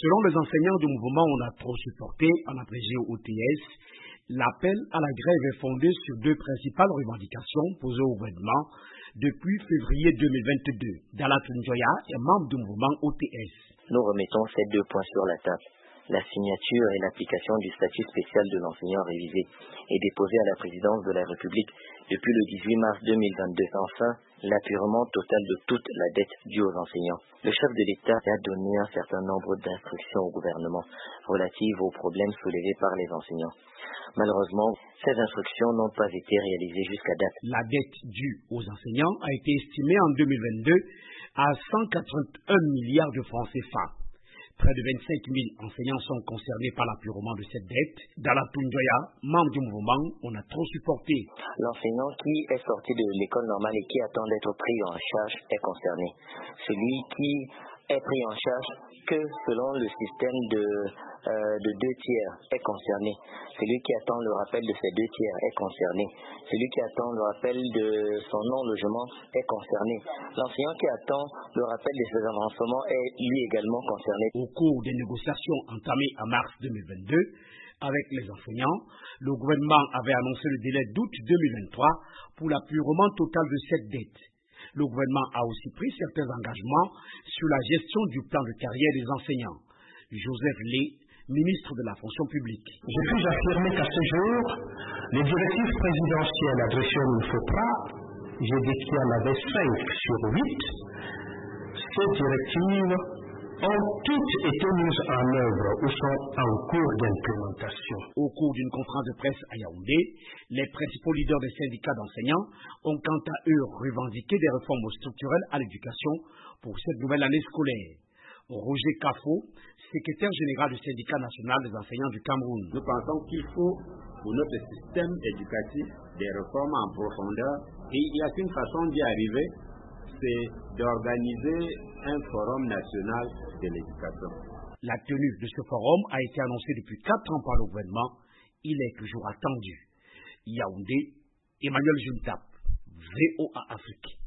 Selon les enseignants du mouvement On a trop supporté, en abrégé OTS, l'appel à la grève est fondé sur deux principales revendications posées au gouvernement depuis février 2022. Dala Tunjoya est membre du mouvement OTS. Nous remettons ces deux points sur la table. La signature et l'application du statut spécial de l'enseignant révisé est déposée à la présidence de la République depuis le 18 mars 2022. Enfin, l'apurement total de toute la dette due aux enseignants. Le chef de l'État a donné un certain nombre d'instructions au gouvernement relatives aux problèmes soulevés par les enseignants. Malheureusement, ces instructions n'ont pas été réalisées jusqu'à date. La dette due aux enseignants a été estimée en 2022 à 181 milliards de francs CFA. Près de 25 000 enseignants sont concernés par l'apurement de cette dette. Dala Tunjoya, membre du mouvement, on a trop supporté. L'enseignant qui est sorti de l'école normale et qui attend d'être pris en charge est concerné. Celui qui est pris en charge que selon le système de 2 tiers est concerné. Celui qui attend le rappel de ces 2 tiers est concerné. Celui qui attend le rappel de son non-logement est concerné. L'enseignant qui attend le rappel de ses avancements est lui également concerné. Au cours des négociations entamées en mars 2022 avec les enseignants, le gouvernement avait annoncé le délai d'août 2023 pour l'apurement total de cette dette. Le gouvernement a aussi pris certains engagements sur la gestion du plan de carrière des enseignants. Joseph Lé, ministre de la fonction publique. Je puis affirmer qu'à ce jour, les directives présidentielles adressées au FOPRA, j'ai dit qu'il y en avait 5 sur 8, ces directives ont toutes été mises en œuvre ou sont en cours d'implémentation. Au cours d'une conférence de presse à Yaoundé, les principaux leaders des syndicats d'enseignants ont quant à eux revendiqué des réformes structurelles à l'éducation pour cette nouvelle année scolaire. Roger Kafo, secrétaire général du syndicat national des enseignants du Cameroun. Nous pensons qu'il faut pour notre système éducatif des réformes en profondeur et il y a qu'une façon d'y arriver, c'est d'organiser un forum national de l'éducation. La tenue de ce forum a été annoncée depuis 4 ans par le gouvernement. Il est toujours attendu. Yaoundé, Emmanuel Juntap, VOA Afrique.